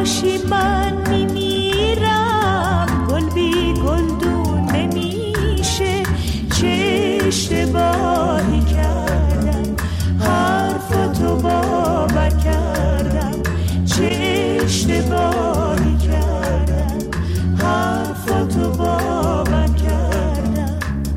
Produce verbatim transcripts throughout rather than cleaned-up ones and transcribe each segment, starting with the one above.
نباشی من میمیرم، گل بی گلدون نمیشه. چه اشتباهی کردم حرفتو باور کردم، چه اشتباهی کردم حرفتو باور کردم.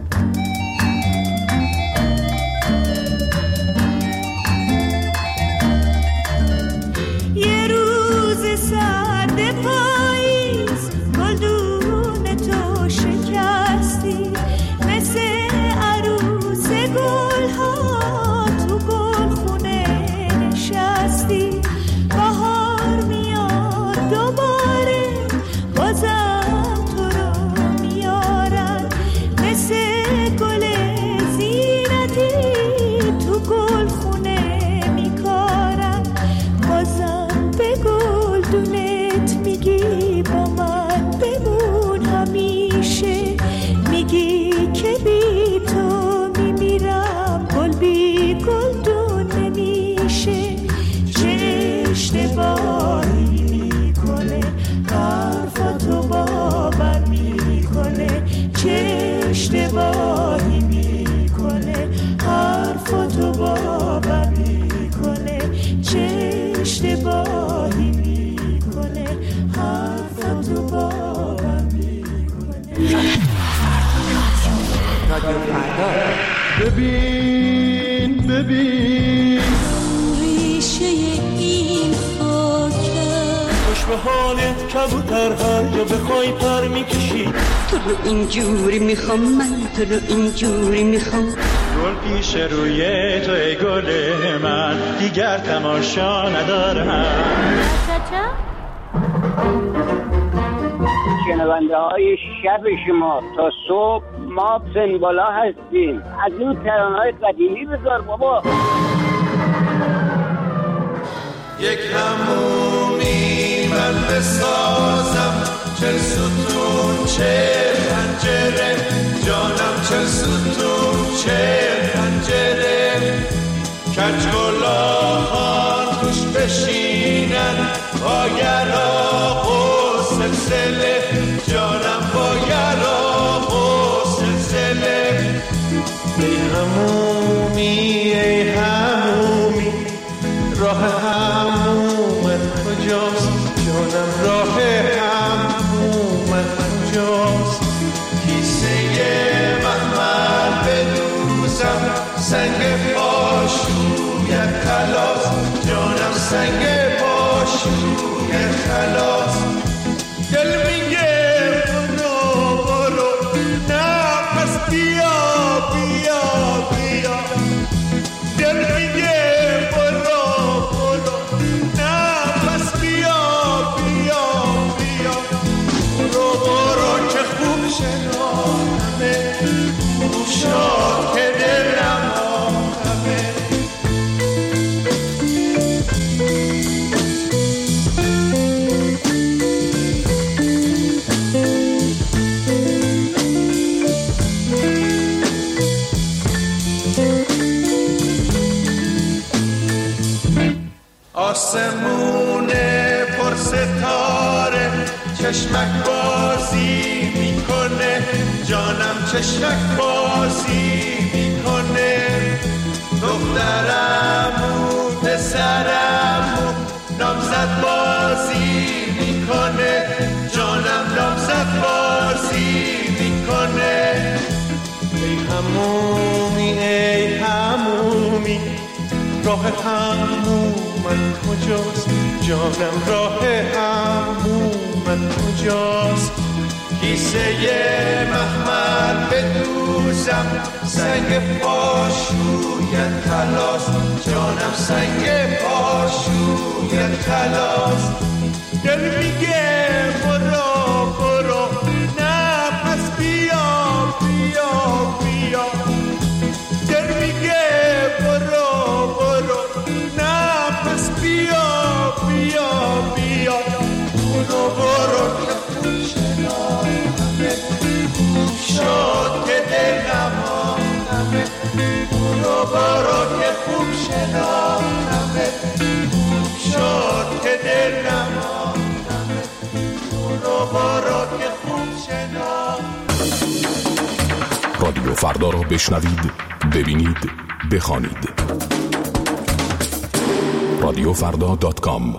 یه روز سرد پاییز گلدون تو شکستی، مثل عروس گلها تو گلخونه نشستی. بهار میاد دوباره بازم تو رو میارن، مثل گل زینتی تو گلخونه میکارن. بازم به گلدونت میگی با من بمون همیشه، میگی که بی تو میمیرم، گل بی گلدون نمیشه. چه اشتباهی میکنه حرفتو باور میکنه، چه اشتباهی میکنه حرفتو باور میکنه، چه اشتباهی میکنه حرفتو باور میکنه. رادیو فردا. ببین ببین ریشه این خاکه، خوش به حالت کبوتر، هر جا بخوای پر میکشی. تو رو اینجوری میخوام، من تو رو اینجوری میخوام. گل پیش روی تو ای گل من، دیگر تماشا ندارم. شنونده های شب شما تا صبح ما پنبالا هستیم. از این ترانه‌های قدیمی بذار بابا. یک همومی من بسازم، چل ستون چل پنجره، جانم چل ستون چل پنجره. کج گلاخان توش بشینن، با یراق و سلسله، جانم با یراق و سلسله. ای همومی ای همومی، راه همومت کجاست؟ جانم راه همومت کجاست؟ کیسه مخمل بدوزم، سنگ پاشویت خلاص، جانم سنگ پاشویت خلاص. دل میگه برو برو، نه پس بیا بیا بیا. دل میگه برو برو، نه پس بیا بیا بیا. برو برو که خوب شناختمه، خوب شد که دلم آمدمه. آسمون پر ستاره چشمک بازی میکنه، جانم چشمک بازی میکنه. دخترمو پسرمو نامزد بازی میکنه، جانم نامزد بازی میکنه. ای همومی ای همومی، راه همومت کجاست؟ جانم راه همومت کجاست؟ کیسه مخمل بدوزم، سنگ پاشویت خلاص، جانم سنگ پاشویت خلاص. دل میگه برو برو، نه پس بیا بیا بیا. دل میگه برو برو، نه پس بیا بیا بیا. برو برو که خوب شناختمه، خوب شد که دلم آمدمه. برو برو که خوب شناختمه، خوب شد که دلم فردا را بشنوید، ببینید، بخوانید. رادیو فردا دات کام.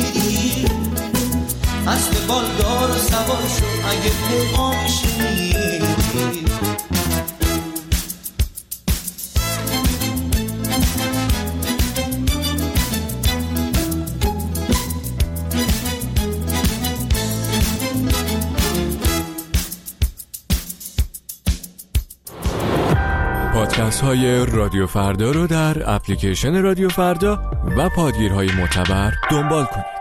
اسب بالدار و سوار شو اگه پیغامش میدی پادکست های رادیو فردا رو در اپلیکیشن رادیو فردا و پادگیرهای معتبر دنبال کنید.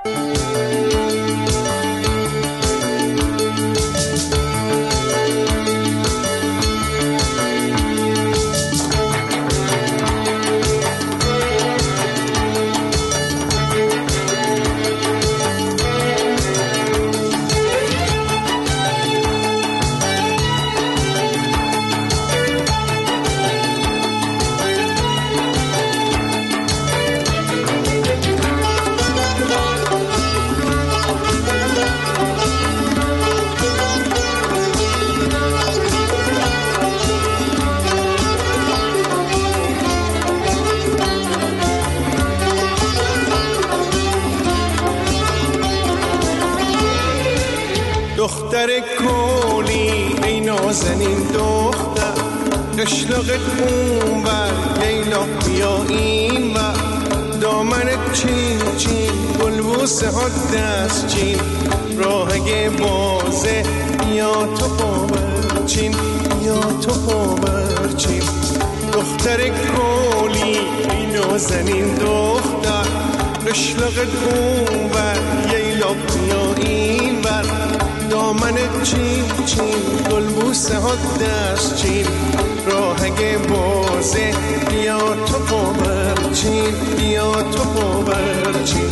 دختر کولی ای نازنین دختر، قشلاقت اون بر لیلا بیا این بر، دامنت چین چین گلبوسه ها دست چین، راهگه بازه بیا تو پاور چین، بیا تو پاور چین. دختر کولی ای نازنین دختر، قشلاقت اون بر لیلا بیا این بر، دامنت چین چین گلبوسه ها دست چین، راهگه بازه بیا تو پاور چین، بیا تو پاور چین.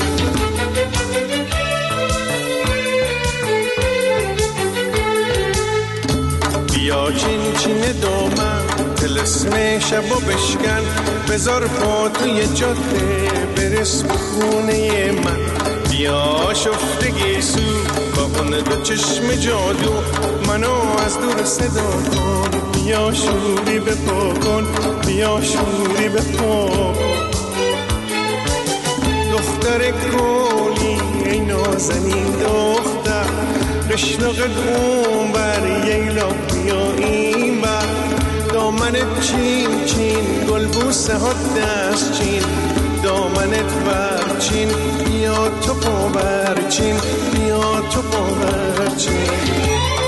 بیا چین چین دامن تلسم شبا بشکن، بذار پا توی جاده برس به خونه من، بیا شفتگی سو با اون دو چشم جادو منو از دور صدا کن، بیا شوری به پا کن، بیا شوری به پا کن. دختر کولی ای نازنین دختر، قشلاقت اون بر ییلا بیا این بر، دامنت چین چین گلبوسه ها دست چین، دامنت برچین بیا تو پاورچین، بیا تو پاورچین.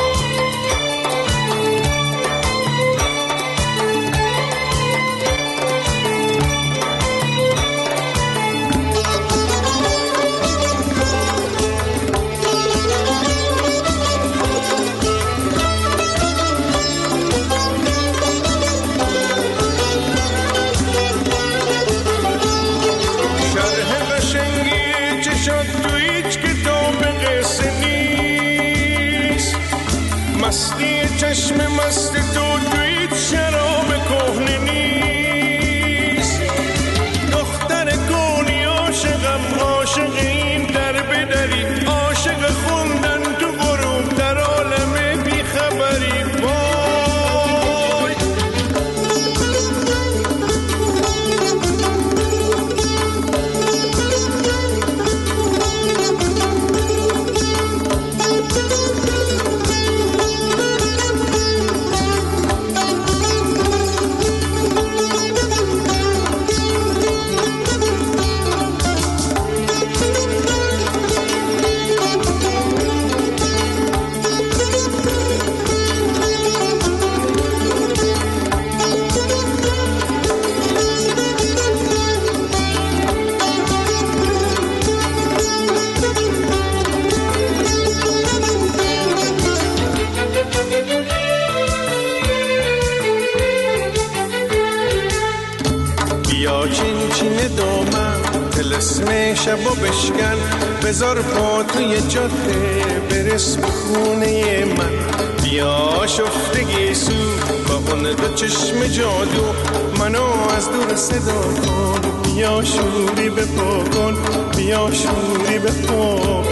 مستی چشم مست تو تویت شراب کهنه نیست، دختر گونی عاشقم عاشق این در بدری، عاشق خوندن تو غروب در عالم بیخبری. وای تلسم شبا بشکن، بذار پا توی جاده برس به خونه من، بیا شفتگی سو با اون دو چشم جادو منو از دور صدا کن، بیا شوری به پا کن، بیا شوری به پا کن.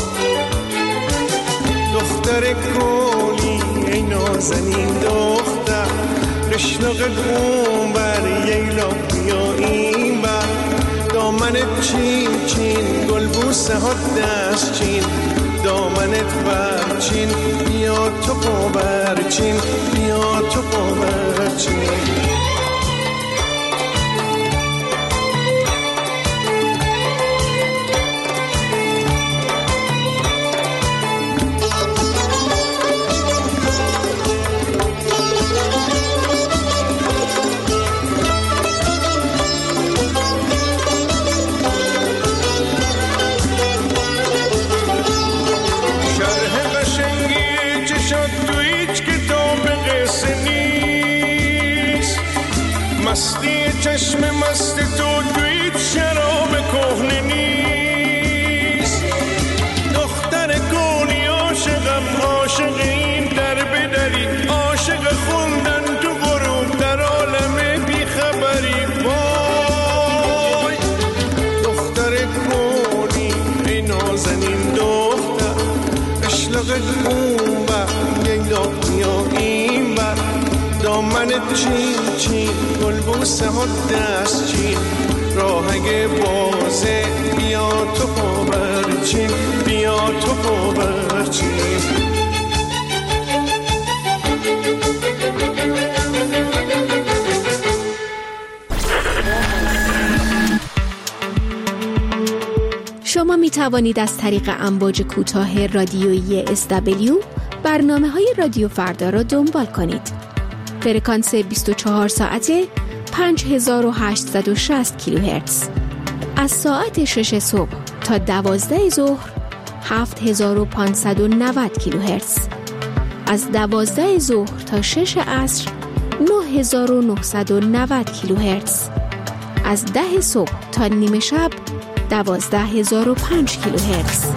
دختر کولی ای نازنین دختر، قشلاقت اون بر ییلا بیا این بر، دامنت چین چین گلبوسه ها دست چین، دامنت برچین بیا تو پاورچین، بیا تو پاورچین. اون بر یه دنیا این بر دامن چین چین گلبوسه ها دست چین راهگ بازه بیا تو پاورچین بیا تو پاورچین. شما می توانید از طریق امواج کوتاه رادیویی اس دبلیو برنامه های رادیو فردا را دنبال کنید. فرکانس بیست و چهار ساعته پنج هزار و هشتصد و شصت کیلوهرتز. از ساعت شش صبح تا دوازده ظهر هفت هزار و پانصد و نود کیلوهرتز. از دوازده ظهر تا شش عصر نه هزار و نهصد و نود کیلوهرتز. از ده صبح تا نیمه شب دوازده هزار و پنج کیلوهرتز.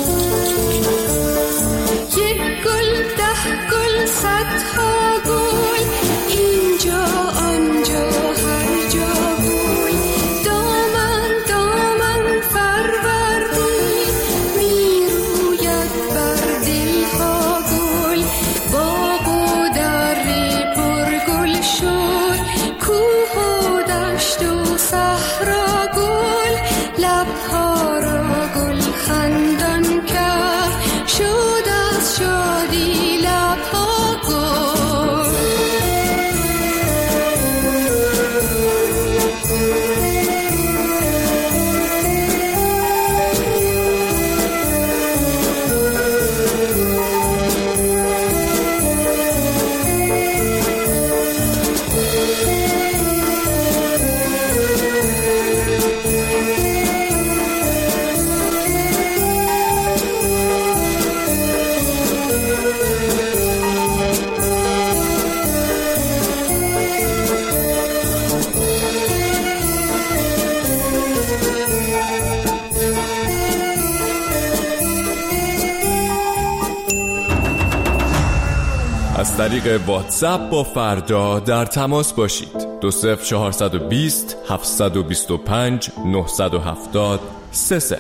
گل ده گل صدها گل از طریق واتساپ با فردا در تماس باشید. دو صفر چهارصد و بیست هفتصد و بیست و پنج نهصد و هفتاد سه صفر.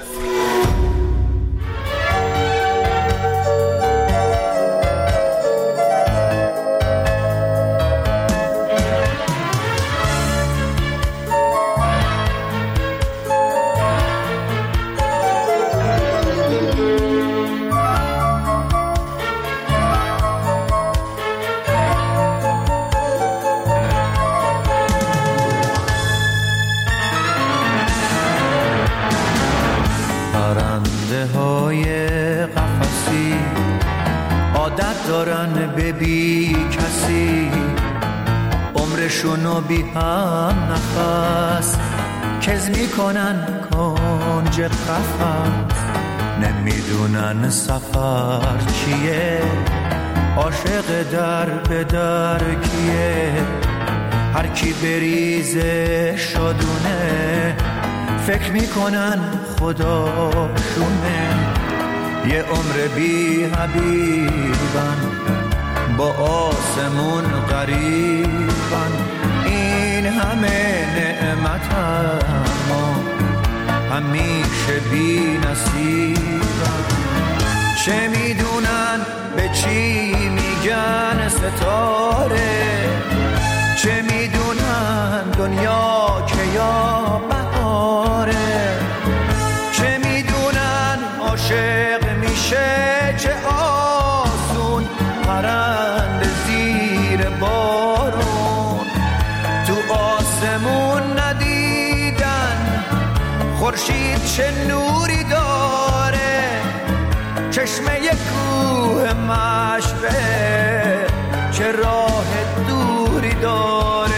دارن به بی کسی عمرشونو بی هم نفس کز میکنن کنج قفس نمیدونن سفر چیه عاشق در به در کیه هر کی بریزه شادونه فکر میکنن خداشونه یه عمر بی حبیبن با آسمون غریبن این همه نعمت اما همیشه بی نصیبن چه میدونن به چی میگن ستاره چه میدونن دنیا که یا بهاره چه میدونن عاشق میشه چه آسون پرند زیر بارون تو آسمون ندیدن خورشید چه نوری داره چشمه کوه مشبه چه راه دوری داره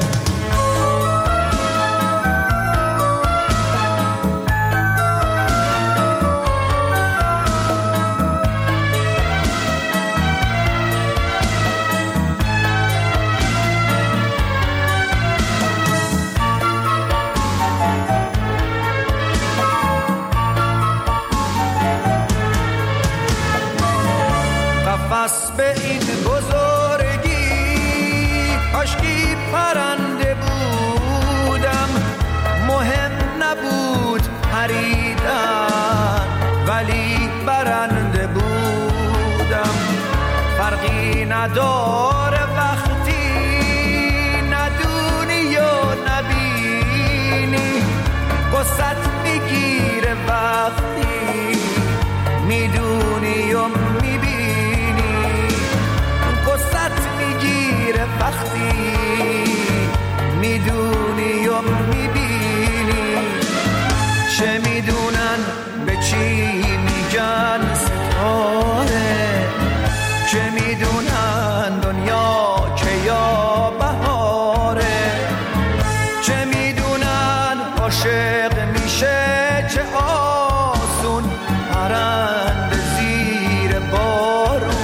قفس به این بزرگی کاشکی پرنده بودم مهم نبود پریدن ولی برنده بودم فرقی نداره وقتی ندونی و نبینی قصت بگیره وقتی میدونی و وقتی میدونی و میبینی چه میدونن به چی میگن ستاره چه میدونن دنیا که یا بهاره چه میدونن عاشق میشه چه آسون پرند زیر بارون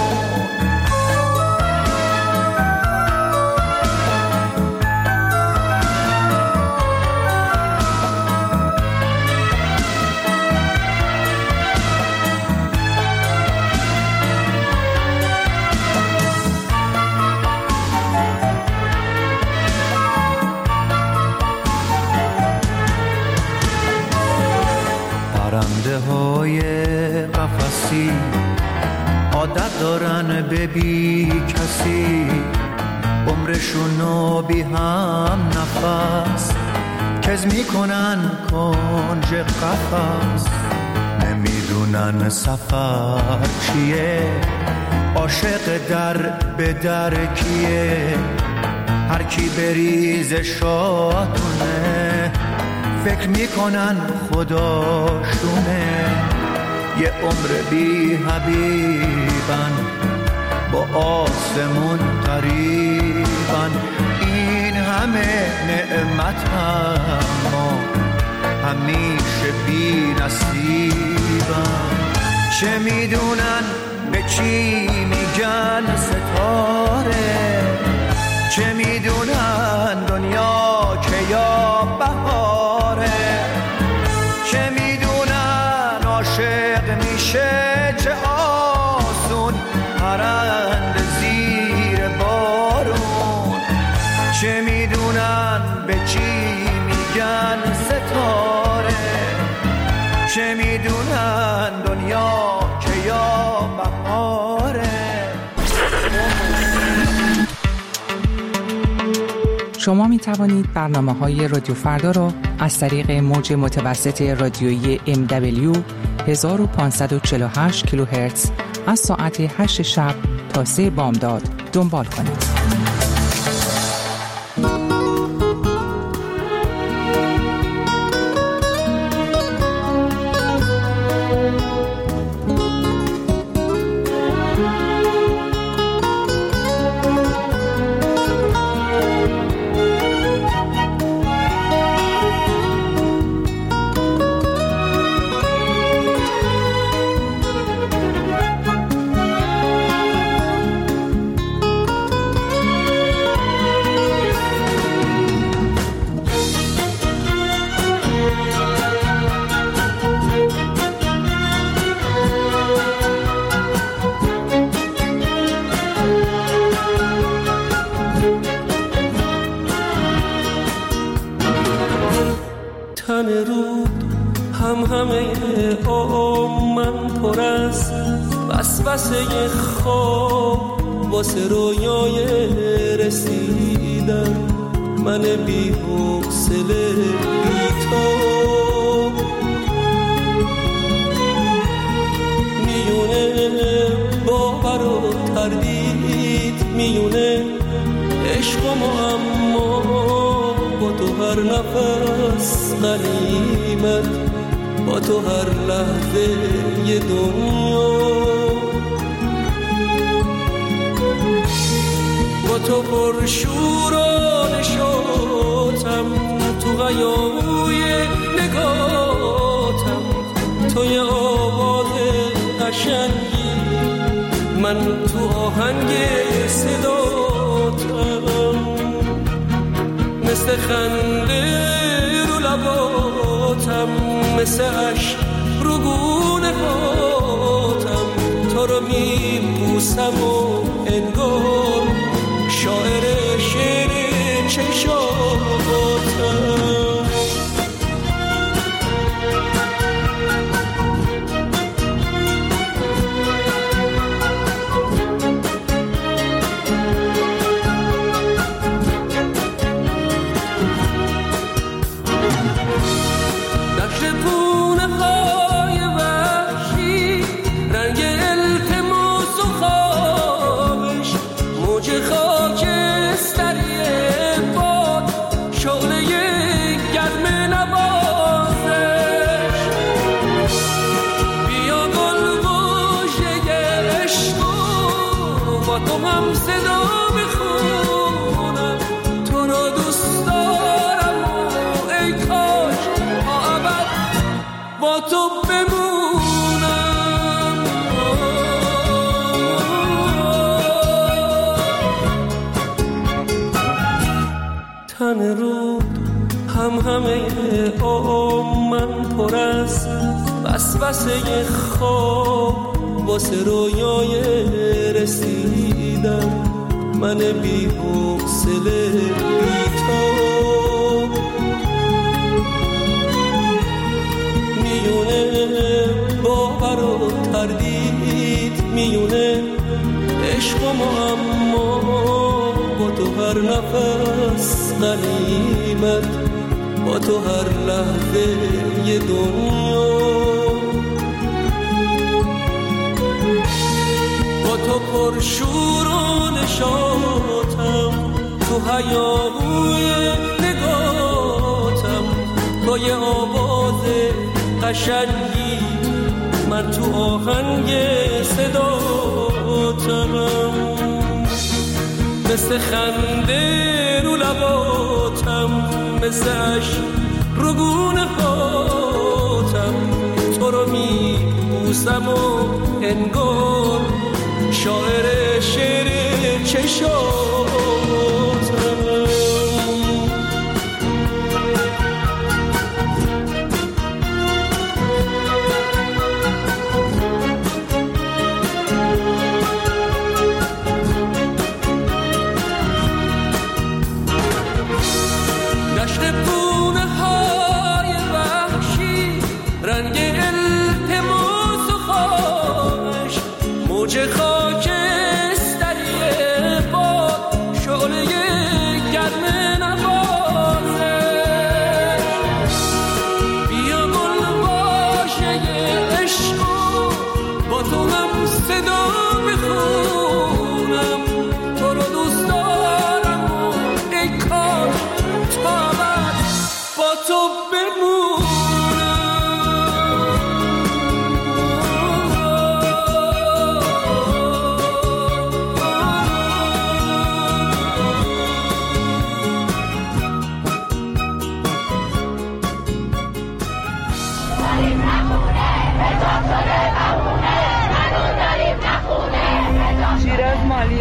پرنده های قفسی عادت دارن به بی کسی عمرشونو بی هم نفس کز میکنن کنج قفس نمیدونن سفر چیه عاشق در به در کیه هر کی بریز شادونه فکر میکنن خداشونه یه عمر بی حبیبن با آسمون قریبن این همه نعمت اما همیشه بی نصیبن چه میدونن به چی میگن ستاره چه میدونن دنیا که یا بهاره چه میدونن عاشق میشه چه آسون پرند زیر شما می توانید برنامه‌های رادیو فردا را از طریق موج متوسط رادیویی ام دبلیو هزار و پانصد و چهل و هشت کیلوهرتز از ساعت هشت شب تا سه بامداد دنبال کنید. وسوسه خواب واسه رویای رسیدن، من بی حوصله بی تو میونه باور و تردید، میونه عشق و معما با تو هر نفس غنیمت، با تو هر لحظه یه دنیا، با تو پر شور و نشاطم، تو غیابوی نگاتم، تو یه آواز قشنگی، من تو آهنگ صداتم، مثل خنده رو لباتم، مثل عشق رو گونه هاتم، تو رو میبوسم و انگار شاعر شعر چشاتم. تن رود هم همه آم من پر از وسوسه خواب واسه رویای رسیدن، من بی حوصله بی تو میونه باور و تردید، میونه عشق و معما با تو هر نفس غنیمت، با تو هر لحظه یه دنیا، با تو پر شور و نشاطم، تو هیاهوی نگاتم، تو یه آواز قشنگی، من تو آهنگ صداتم، مثل خنده رو لباتم، مثل عشق رو گونه هاتم، تو رو میبوسم و انگار شاعر شعر چشاتم. موج خاکستری باد، شعله گرم نبات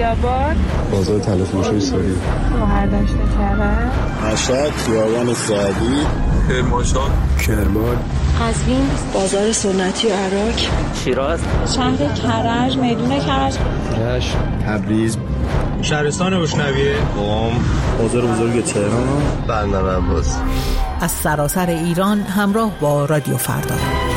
آباد، بازار تلفروشی ساری، شهردشت کرج، مشهد، خیابان سعدی، کرمانشاه، کرمان، قزوین، بازار سنتی و عراق، شیراز، شهر کرج، میدون کرج، رشت، تبریز، شهرستان بوشنویه، قم، بازار بزرگ تهران، برنامه عباس. از سراسر ایران همراه با رادیو فردا.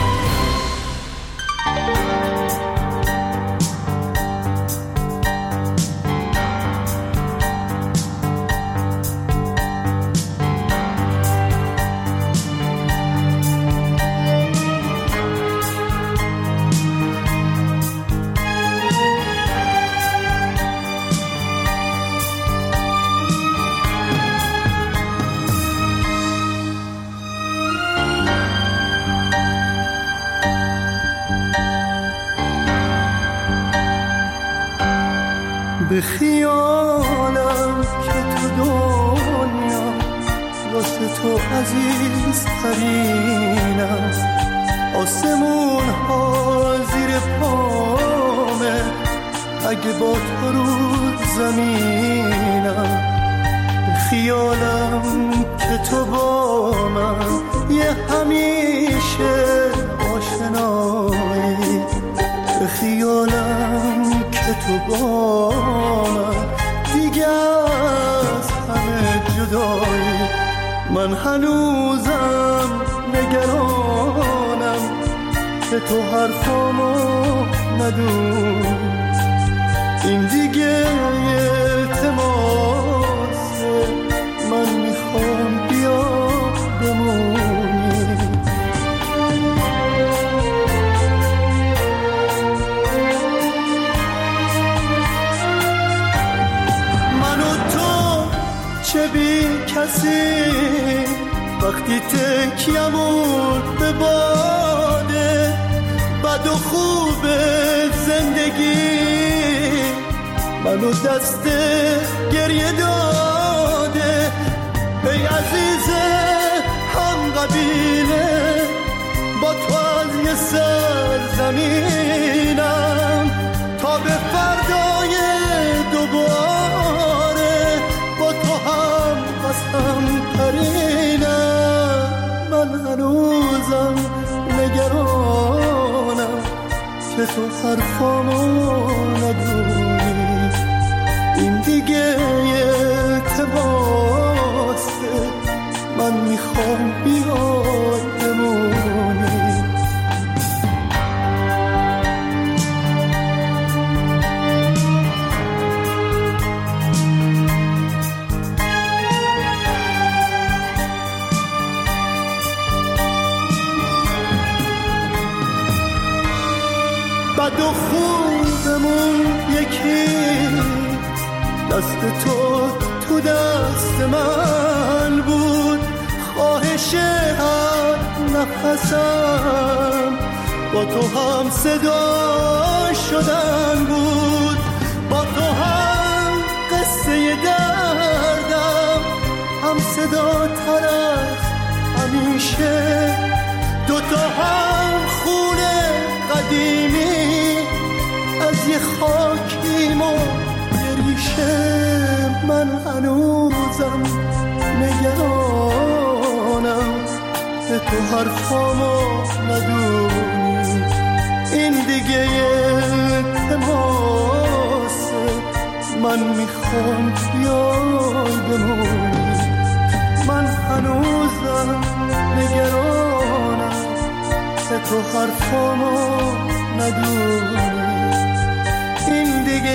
به خیالم که تو دنیا واسه تو عزیز ترینم، آسمون ها زیر پامه اگه با تو رو زمینم. به خیالم که تو با من یه همیشه آشنایی، به خیالم که تو با من دیگه از همه جدایی. من هنوزم نگرانم که تو حرفامو ندونی، این دیگه التماسه، من میخوام بیا بمونی. چه بی کسی وقتی تکیمون به باده، بد و خوب زندگی منو دست گریه داده. ای عزیز هم قبیله با تو از یه سرزمینم تا به فردای دوباره با تو هم قسم ترینم. من هنوزم نگرانم که تو حرفامو ندونی، این دیگه التماسه، من میخوام بیای بمونی. بد و خوبمون یکی، دست تو تو دست من بود، خواهش هر نفسم با تو هم صدا شدن بود، با تو هم قصه دردم هم صدا تر از همیشه، دوتا هم خونه قدیمی از یه خاکیم و ریشه. من هنوزم نگرانم که تو حرفامو ندونی، این دیگه التماسه، من میخوام بیای بمونی. من هنوزم نگرانم که تو حرفامو ندونی، این دیگه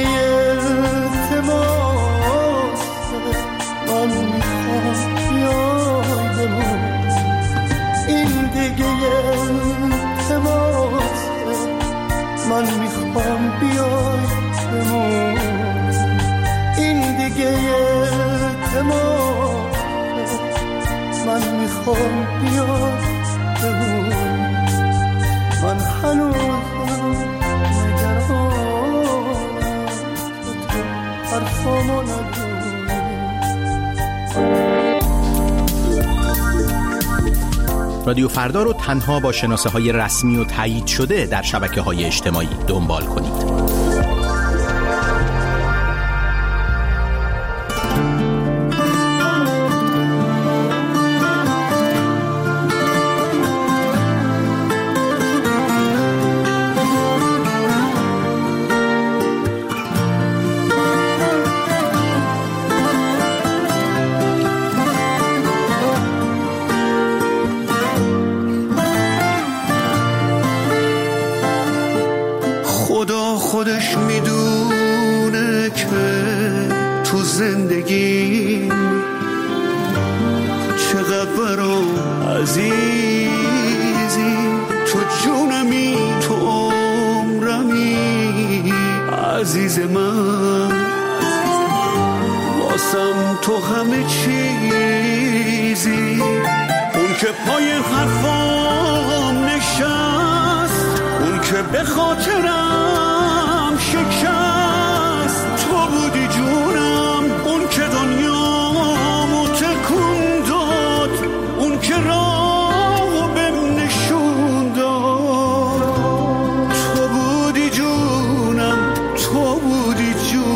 التماسه، من میخوام بیای بمونی، این دیگه التماسه، من میخوام بیای بمونی، این دیگه التماسه، من میخوام بیای بمونی. من هنوزم نگرانم که تو حرفامو ندونی. رادیو فردا رو تنها با شناسه های رسمی و تایید شده در شبکه های اجتماعی دنبال کنید. میدونه که تو زندگی چقدر برام عزیزی، تو جونمی، تو عمرمی، عزیز من، واسم تو همه چیزی. اون که پای حرفام نشست، اون که به خاطرم شکست، تو بودی جونم. اون که دنیامو تکون داد، اون که راهو بهم نشون داد، تو بودی جونم، تو بودی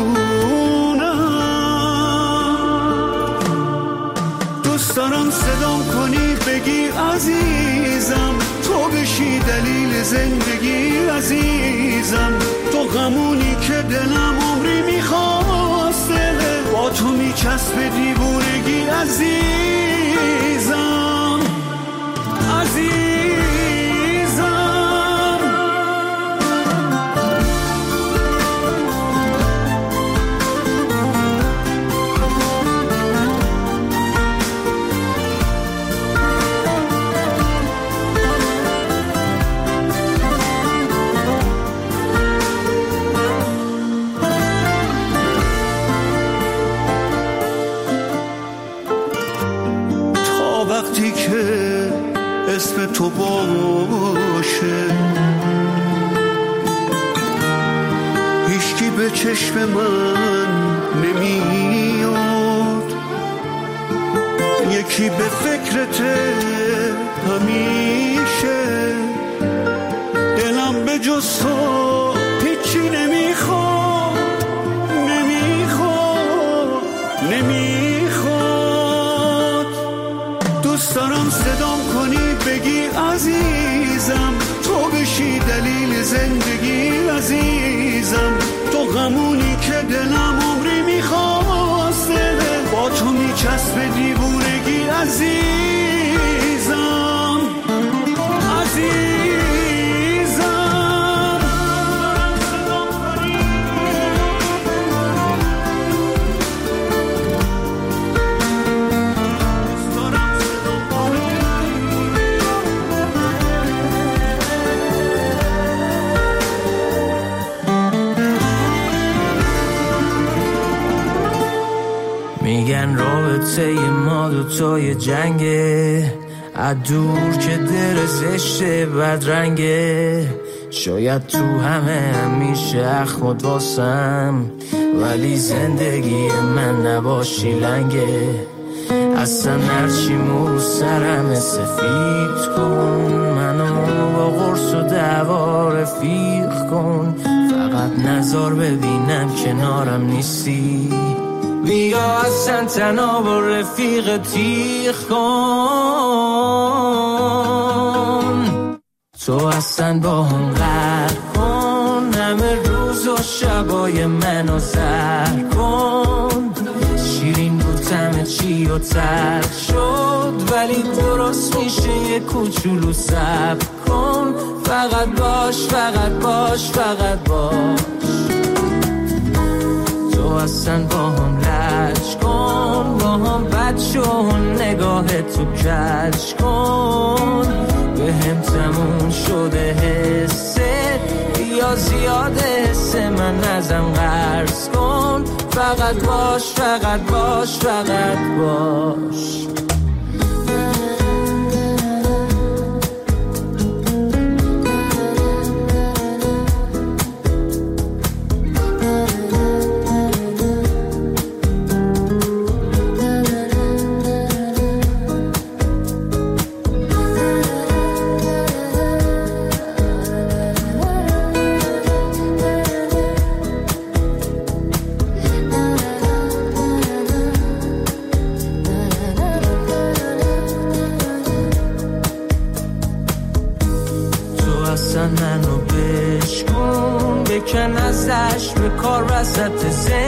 جونم. دوست دارم صدام کنی بگی عزیزم، تو بشی دلیل زندگی عزیزم. تو غمونی که دلم عمری میخواسته، با تو میچسبه دیوونگی عزیزم، عزیزم. اسم تو باشه هیچکی به چشم من نمیاد، یکی به فکرته همیشه. دلم به جز تو هیچی نمیخواد، نمیخواد، نمیخواد. دوست دارم صدام کنی بگی عزیزم، تو بشی دلیل زندگی عزیزم. تو غمونی که دلم عمری میخواسته، با تو میچسبه دیوونگی عزیزم، عزیزم. میگن رابطه ما دوتای جنگه، از دور که دل زشته بدرنگه. شاید تو همه همیشه اخمد واسم، ولی زندگی من نباشی لنگه. اصلا هرچی مو سرم سفید کن، منو با قرص و دعوا رفیق کن. فقط نظر ببینم کنارم نیستی، بیا اصلا تنها با رفیق تیغ کن. تو اصلا با هم غرق کن، همه روز و شبای منو سر کن. شیرین بود همه چی و تلخ شد، ولی درست میشه یه کوچولو صبر کن. فقط باش، فقط باش، فقط باش. تو اصلا با هم لج کن، با هم بد شو، نگاه تو کج کن. به هم تموم شده حسه، یا زیاده حسه من ازم قرض کن. فقط باش، فقط باش، فقط باش. بکن ازش به کار وسط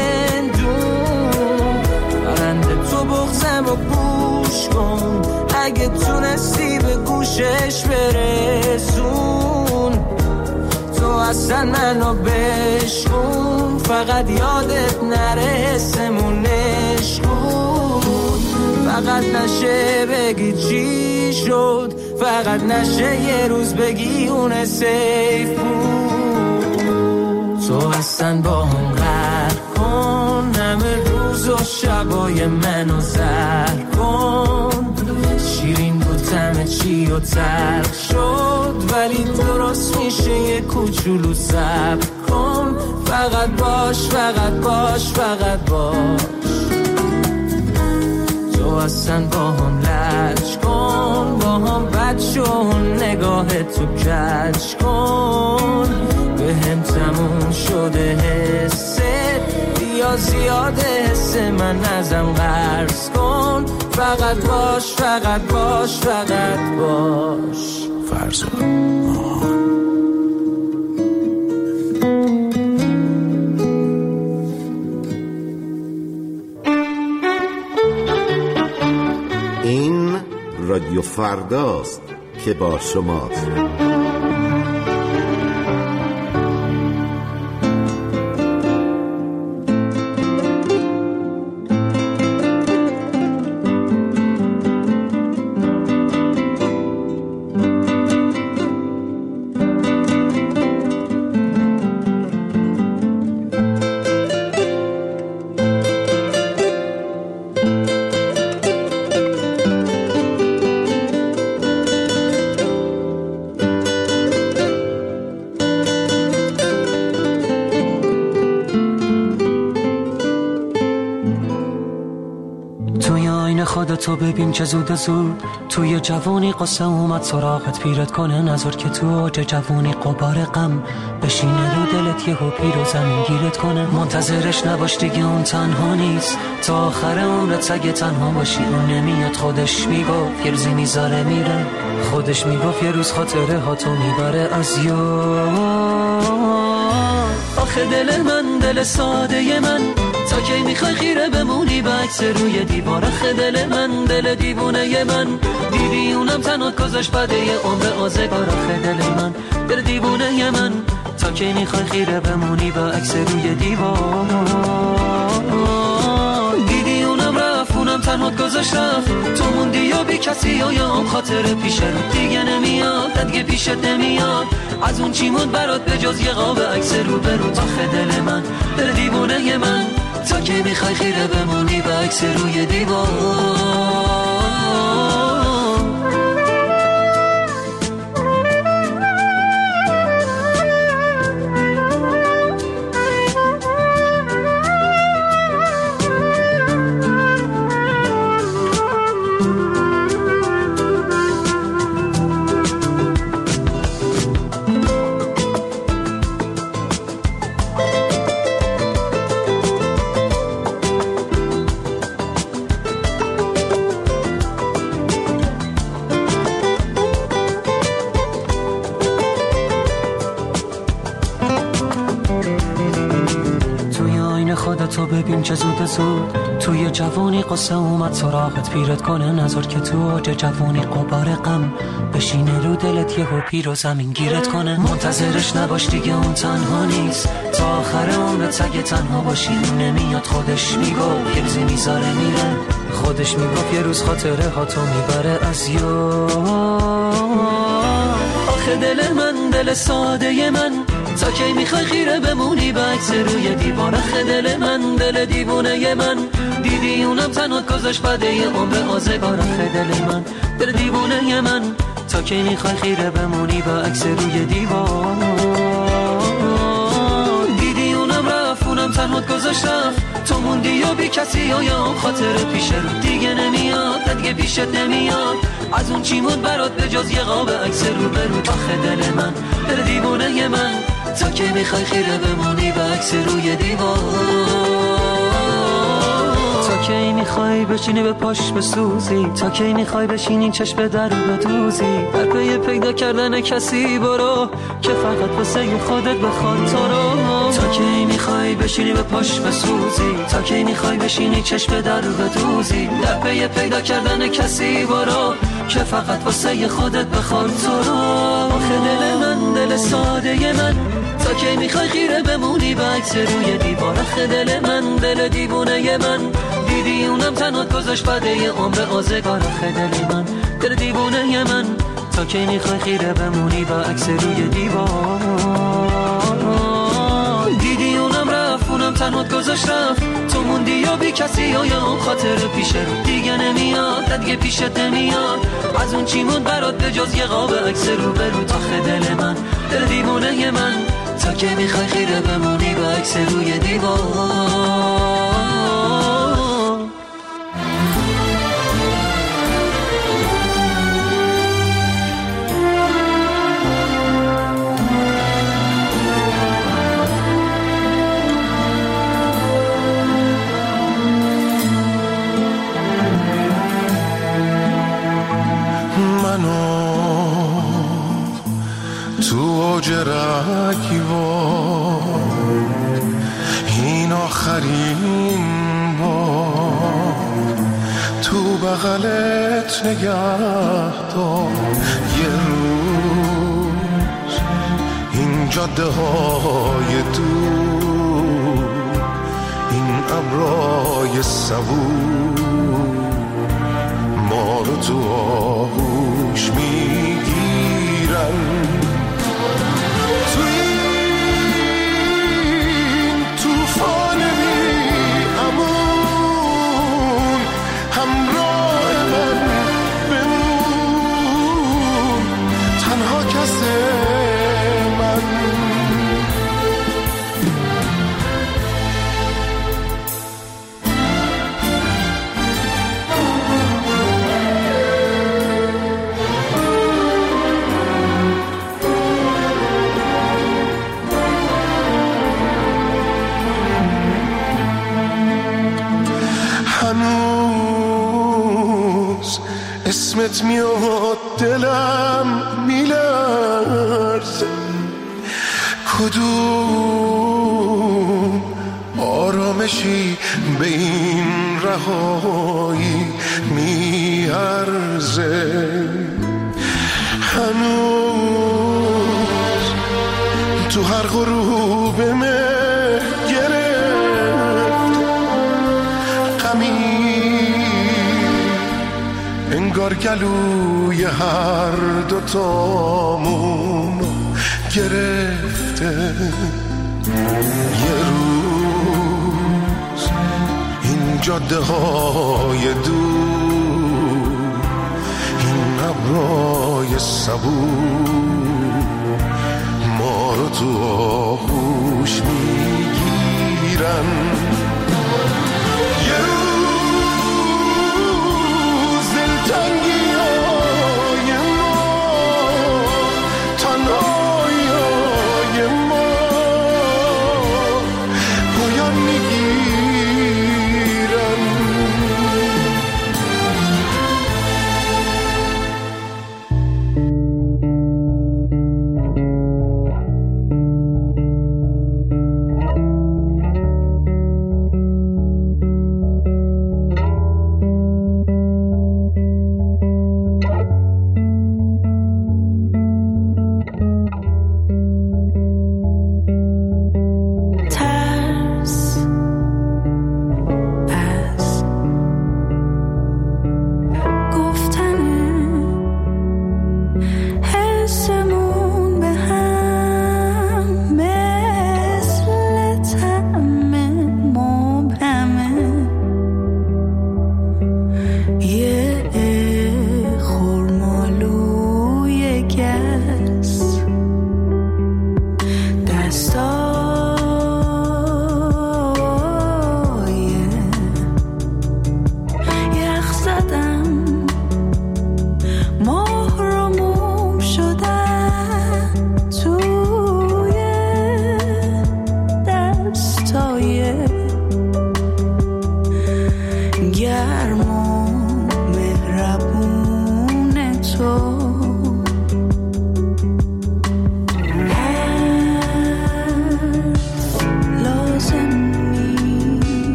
زندون، برنده تو بغزم و گوش کن. اگه تونستی به گوشش برسون، تو اصلا منو بشکن، فقط یادت نره حسمون عشقون، فقط نشه بگی چی شد، فقط نشه یه روز بگی اون سیف بود. تو اصلا با هم غرق کن، همه روز و شبای منو زر کن، شیرین بود همه چی و تلخ شد، ولی درست میشه یه کوچولو صبر کن، فقط باش فقط باش فقط باش. تو اصلا با هم لج کن، با هم بد شو، نگاه تو کج کن، به هم تموم شده حسه، بیا زیاده حس من ازم قرض کن، فقط باش فقط باش فقط باش. فرزاد این رادیو فرداست که با شماست. تو ببین چه زود زود توی جوانی قصه اومد سراغت، پیرت کنه نظر که تو اوج جوانی قبار غم بشینه رو دلت، یهو پیر و زمین گیرت کنه. منتظرش نباش دیگه اون تنها نیست، تا آخر عمرت اگه تنها باشی اون نمیاد. خودش میگفت یه روزی میذاره میره، خودش میگفت یه روز خاطره ها تو میبره از یاد. آخه دل من دل ساده من، تا کی میخوای خیره بمونی به عکس روی دیوار؟ آخه دل من دل دیوونه من، دیدی اونم تنها گذاشت بده یه عمر آزگار. آخه دل من دل دیوونه من، تا کی میخوای خیره بمونی به عکس روی دیوار؟ دیدی اونم رفت اونم تنها گذاشت رفت، تو موندی یا بی کسی و یا هم خاطر پیشه رو دیگه نمیاد، دیگه پیشت نمیاد. از اون چی موند برات به جز یه قاب عکس رو به رو؟ آخه دل من دل دیوونه من، تا کی میخوای خیره بمونی به عکس روی دیوار؟ تو ببین چه زود زود توی جوانی قصه اومد سراغت، پیرت کنه نظر که تو اوج جوانی قبار غم بشینه رو دلت، یهو پیر و زمین گیرت کنه. منتظرش نباش دیگه اون تنها نیست، تا آخر عمرت اگه تنها باشی نمیاد. خودش میگفت یه روزی میذاره میره، خودش میگفت یه روز خاطره ها تو میبره از یاد. آخه دل من دل ساده من، تا کی میخوای خیره بمونی به عکس روی دیوار؟ آخه دل من دل دیوونه من، دیدی اونم تنها گذاشت بده یه عمر آزگار. آخه دل من دل دیوونه من، تا کی میخوای خیره بمونی به عکس روی دیوار؟ دیدی اونم رفت اونم تنها گذاشت رفت، تو موندی یا بی کسی یا یا هم خاطر پیشه رو دیگه نمیاد، دیگه پیشت نمیاد. از اون چی موند برات به جز یه قاب عکس رو به رو؟ آخه دل من دل دیوونه من، تا کی میخوای خیره بمونی به عکس روی دیوار؟ تا کی میخوای بشینی به پاش بسوزی؟ تا کی میخوای بشینی چشم در رو بدوزی؟ در پی پیدا کردن کسی برو که فقط واسه خودت بخواد تو رو. تا کی میخوای بشینی به پاش بسوزی؟ تا کی میخوای بشینی چشم در رو بدوزی؟ در پی پیدا کردن کسی برو که فقط واسه خودت بخواد تو رو. آخه دل من دل ساده من، تا کی میخوای خیره بمونی به عکس روی دیوار؟ آخه دل من دل دیوونه من، دیدی اونم تنات گذاشت بده عمر آزگار. آخه دل من دل دیوونه من، تا کی میخوای خیره بمونی به عکس روی دیوار؟ دیدی اونم رفت اونم تنات گذاشت رفت، تو موندی یا بی کسی یا یا اون خاطر پیش رو دیگه نمیاد، دیگه پیشت نمیاد. از اون چی موند برات به جز یه قاب عکس رو به رو؟ آخه دل من دل دیوونه من، تا که میخوای خیره بمونی به عکس روی دیوار. رگیوار این آخرین بار تو بغلت نگه دار. یه روز این جاده های دور، این ابرای صبور ما رو تو آغوش میگیرن. اسمت میاد دلم میلرزه، کدوم آرامشی به این رهایی میارزه. هنوز تو هر غروب مه گرفت غمی، انگار گلوی هر دوتامونو گرفته. یه روز این جاده های دور، این ابرای صبور ما رو تو آغوش میگیرن. یه روز دلتنگی های ما، تنهایی های ما پایان میگیرن.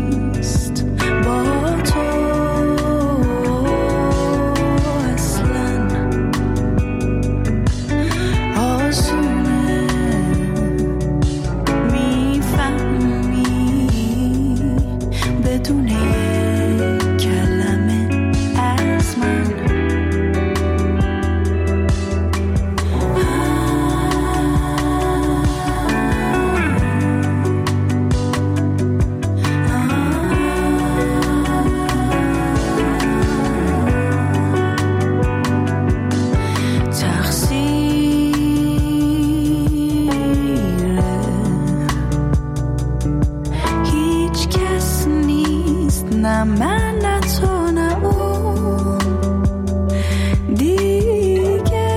اصلا بدون یک کلمه از من. نه من نه تو نه اون دیگه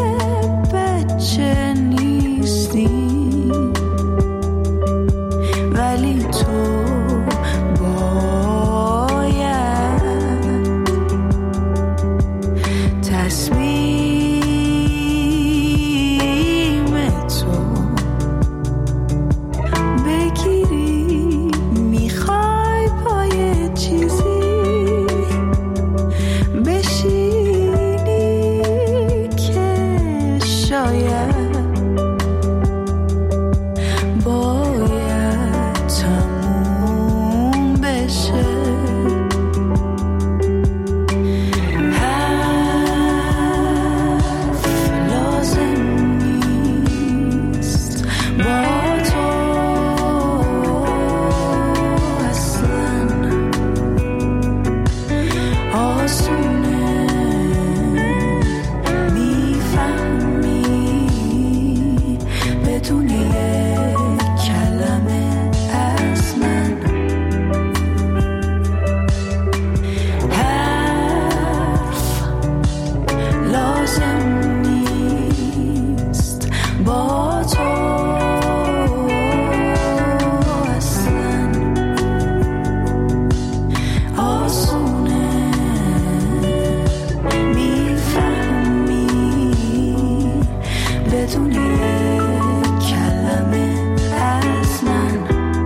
بچه نیستی، ولی تو باید تصمیم تو بگیری. میخوای پای چیزی بشینی که شاید باید تموم بشه. حرف لازم نیست با تو آسونه، میفهمی بدون یک کلمه از من. حرف لازم نیست با تو اصلا. آسونه بدون یک کلمه از من.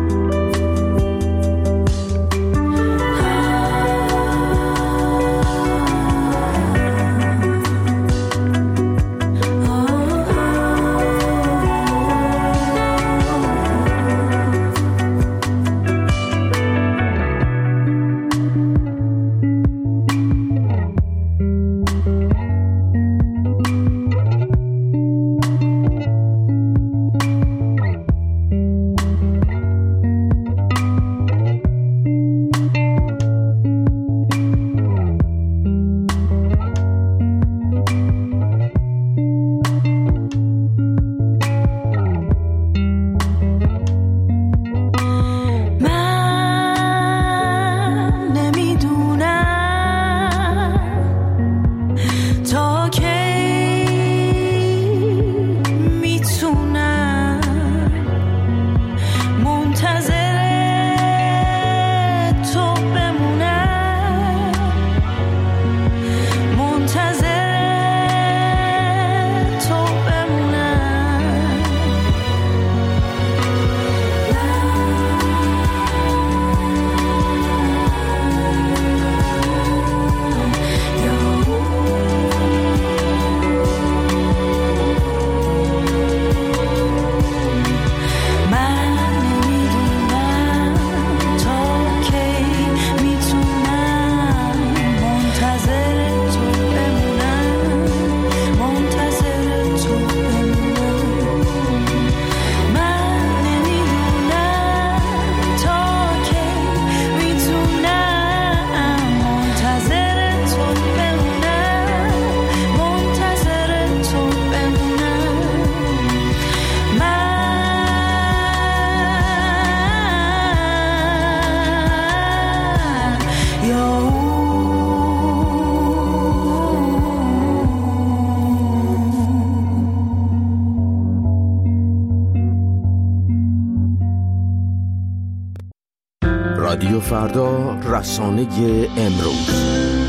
رادیو فردا، رسانه امروز.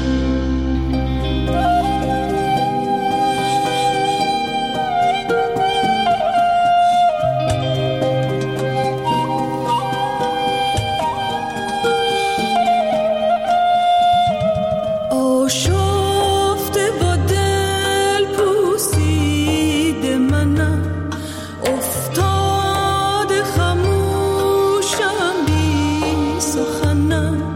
آشفته با دل پوسیده منم، افتاده خموشم بی سخنم.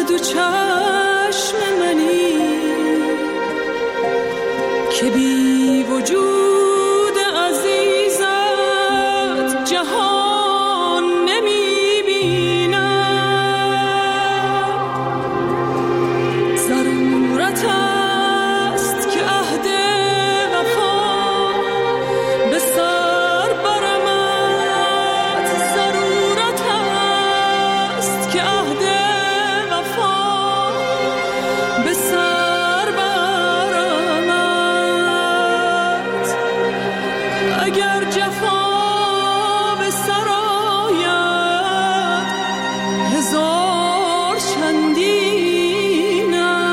دو چشم منی که بی وجود عزیزت جهان نمی بینم. ضرورت است که عهد وفا به سر برمت. ضرورت است که عهد وفا به سر برمت. اگر جفا به سر آید هزار چندین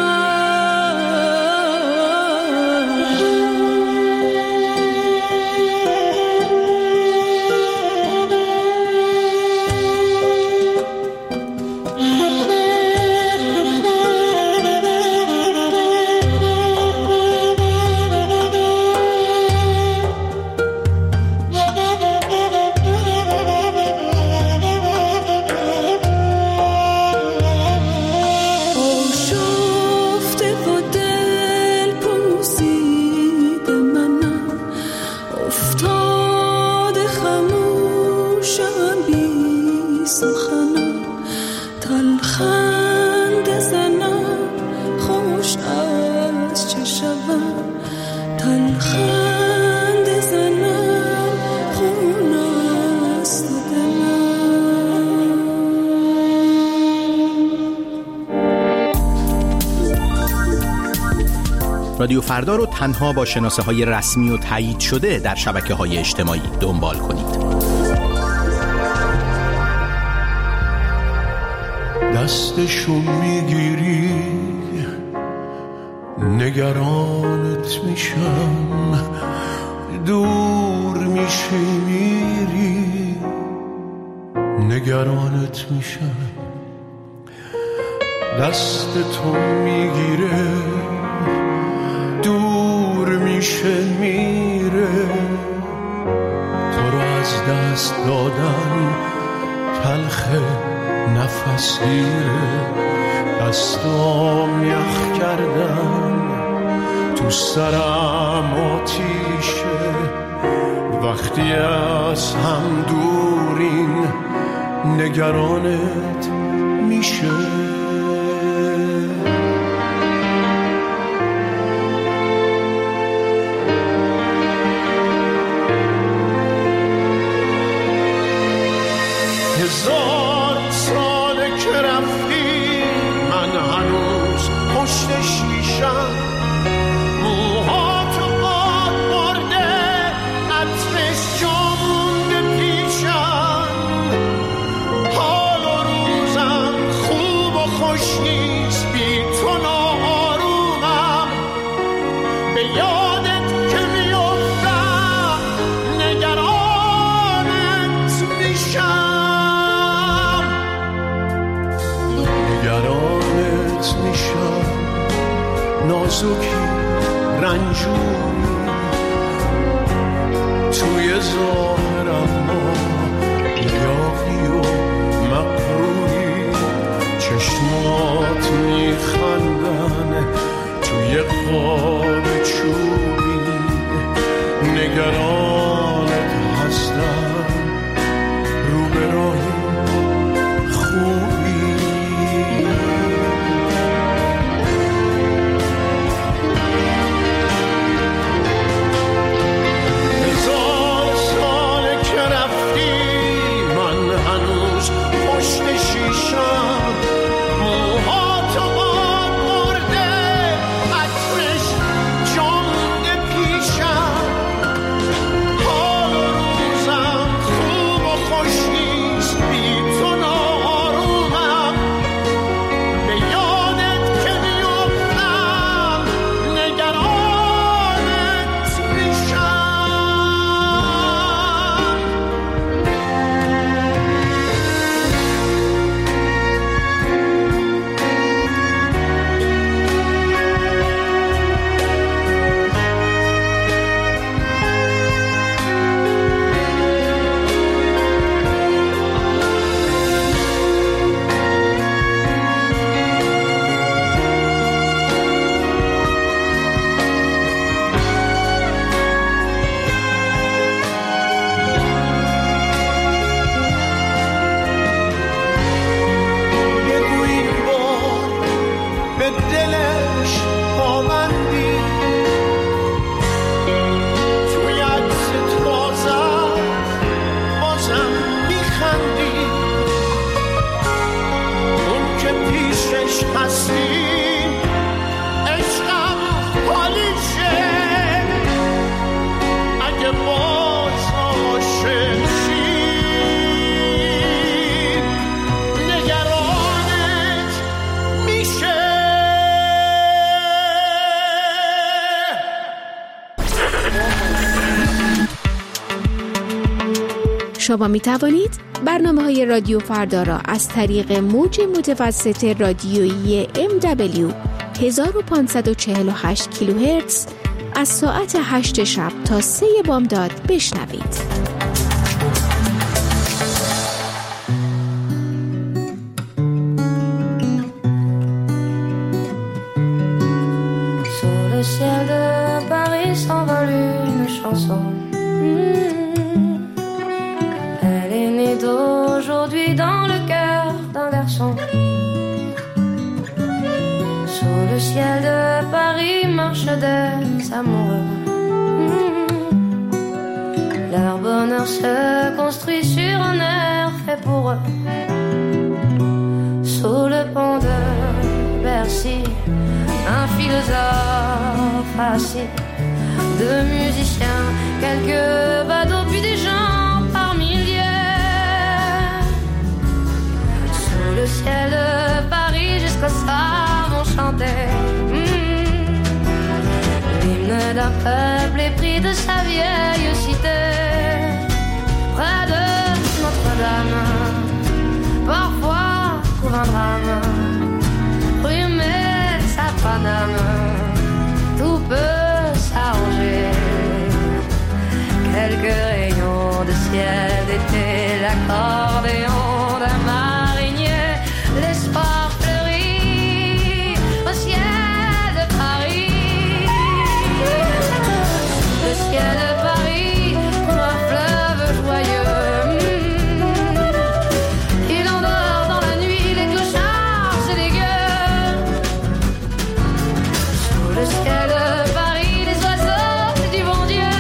آشفته و دل پوسیده منم، افتاده خموشم بی سخنم. تلخند زنم خوش از چه شوم، تلخند زنم خون است دلم. رادیو فردا رو تنها با شناسه های رسمی و تایید شده در شبکه های اجتماعی دنبال کنید. دستشو میگیری نگرانت میشم، دور میشی میری نگرانت میشم. دست تو میگیره دور میشه میره، تو رو از دست دادن تلخه نفس گیره. دستام یخ کردن تو سرم آتیشه، وقتی از هم دورین نگرانت میشه. هزار ساله که رفتی من هنوز پشت شیشم، موهاتو باد برده عطرش جا مونده پیشم. حال و روزم خوب و خوش نیست بی تو ناآرومم، به یادت که میافتم نگرانت میشم. نگرانت میشم نازکی رنجوری، توی ظاهرم ما یاقی و مقروری. چشمات میخندن توی قاب چوبی، نگرانت هستم رو به راهی خوبی. هزار ساله که رفتی من هنوز پشت شیشم، موهاتو باد برده عطرش جا مونده پیشم. شما می توانید برنامه های رادیو فردا را از طریق موج متوسط رادیویی ام دبلیو هزار و پانصد و چهل و هشت کیلوهرتز از ساعت هشت شب تا سه بامداد بشنوید. Ciel de Paris s'envole une chanson. Mmh. Elle est née d'aujourd'hui dans le cœur d'un garçon. Sous le ciel de Paris marchent des amoureux. Mmh. Leur bonheur se construit sur un air fait pour eux. Sous le pont de Bercy, un philosophe assis, deux musiciens, quelques badauds, puis des gens par milliers. Sous le ciel de Paris, jusqu'au soir vont chanter mmh, l'hymne d'un peuple épris de sa vieille cité. Près de Notre-Dame, parfois couvre un drame. Paname, tout peut s'arranger. Quelques rayons de ciel d'été, l'accordéon d'un marinier, l'espoir fleurit au ciel de Paris. Le ciel de Paris comme un fleuve joyeux. Il endort dans la nuit les clochards et les gueux. Le ciel de Paris, les oiseaux du bon Dieu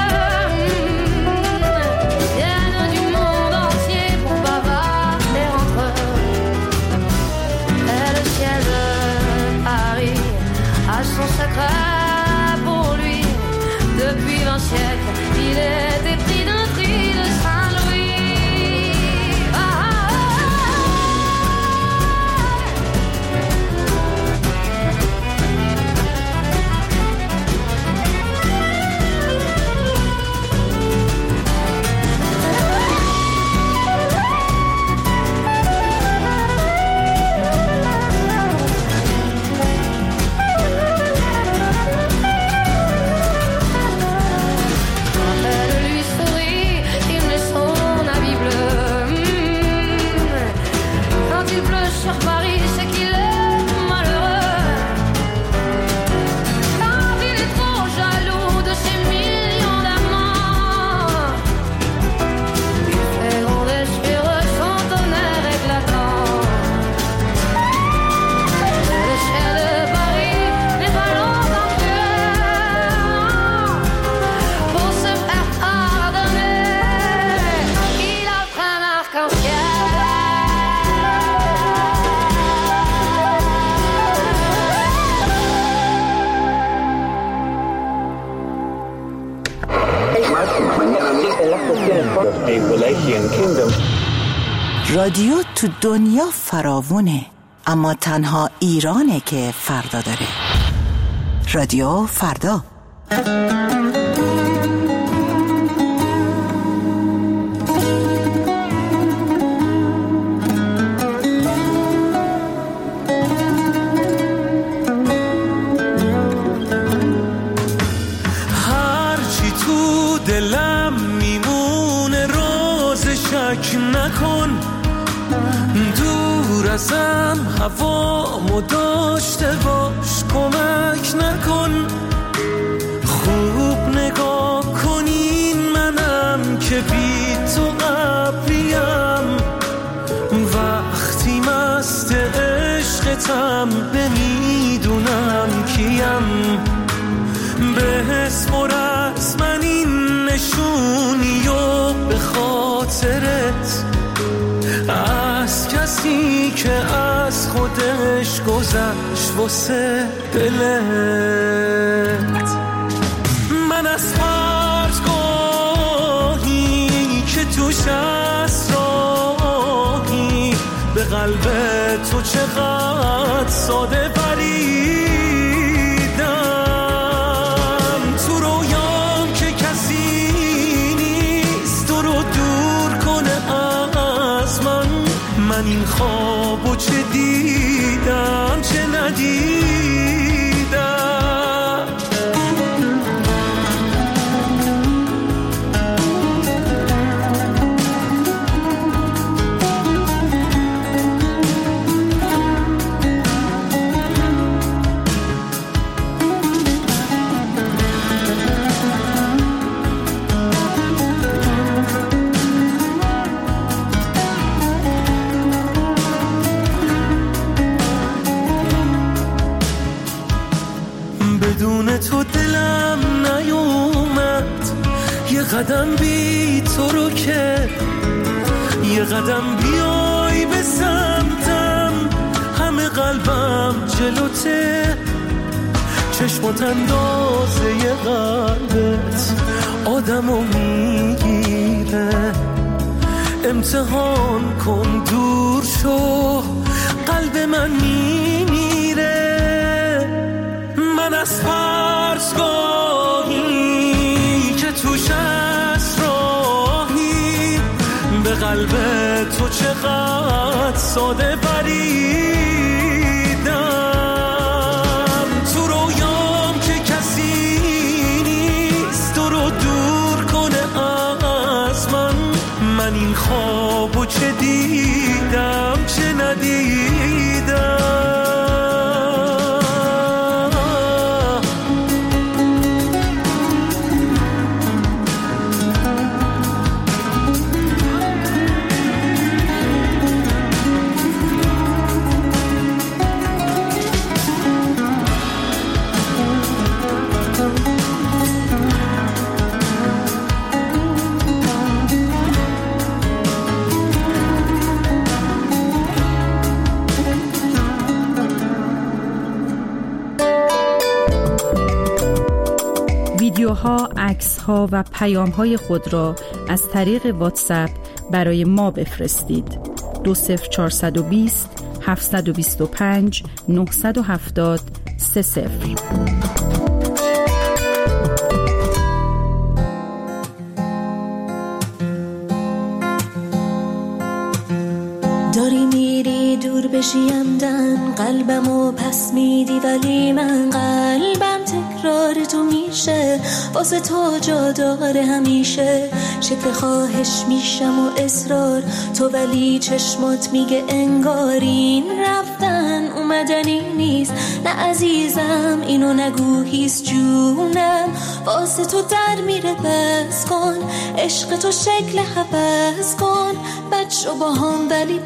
viennent du monde entier pour bavarder entre eux. Et le ciel de Paris a son secret pour lui. Depuis vingt siècles, il est épris d'un cri de Saint-Louis. Ah, ah, sur Paris, c'est qu'il est malheureux. Quand il est trop jaloux de ses millions d'amants, il fait gronder sur eux son tonnerre éclatant. Le ciel de Paris n'est pas longtemps cœur pour se faire pardonner. Il offre un arc-en-ciel. رادیو تو دنیا فراوونه، اما تنها ایرانه که فردا داره. رادیو فردا. هرچی تو دلم میمونه روز شک نکن، دور ازم هوامو داشته باش کمک نکن. خوب نگاه کنین منم که بی تو قبلیم، وقتی مست عشقتم نمیدونم کیم. بسپر از من این نشونی و به خاطرت از کسی که از خودش گذشت واسه دلت. من از پرتگاهی که توش اسراری به قلب تو چقدر ساده بریدم. تو رویام که کسی نیست تو رو دور کنه و چه دیدم چه ندیدم. بدون تو دلم نیومد یه قدم بی تو رو که یه قدم بیای به سمتم همه قلبم جلوته. چشمات اندازه یه قلبت آدمو میگیره. امتحان کن دور شو قلب من میمیره. من از فرسگاهی که توش از راهی به قلب تو چقدر ساده پریدم. تو رویام که کسی نیست تو رو دور کنه از من. من این خوابو چه دیدم چه ندیدم. ویدیوها، عکس‌ها و پیام‌های خود را از طریق واتساپ برای ما بفرستید. دو صفر چهارصد و بیست هفتصد و بیست و پنج نهصد و هفتاد سه صفر. داری میری دور بشی عمدن قلبمو پس میدی ولی من قلبم تکرار تو میشه. واسه تو جا داره همیشه. شکل خواهش میشم و اصرار تو ولی چشمات میگه انگارین رفتن اومدنی نیست. نه عزیزم اینو نگو هیست جونم. واسه تو در میره بس کن عشق تو شکل حبس کن. بچه با هم ولی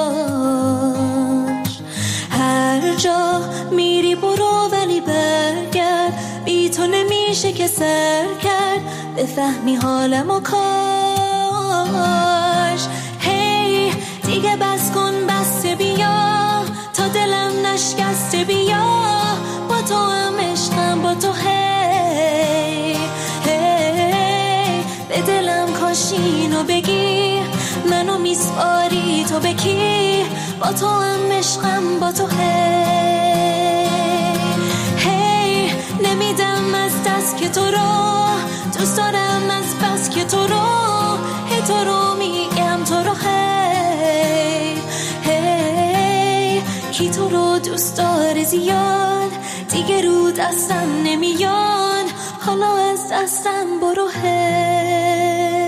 باش هر جا میری برو ولی برگرد. بی تو نمیشه که سر کرد بفهمی حالم و کاش. هی دیگه بس کن بسته بیا تا دلم نشکسته بیا. با تو هم عشقم با تو هی هی به دلم کاشینو بگی منو میسپاری تو بکی. با تو هم عشقم با تو هی هی نمیدم از دست که تو رو دوست دارم از بس که تو رو هی تو رو میگم تو رو هی هی کی تو رو دوست داره زیاد دیگه رو دستم نمیاد. حالا از دستم برو هی.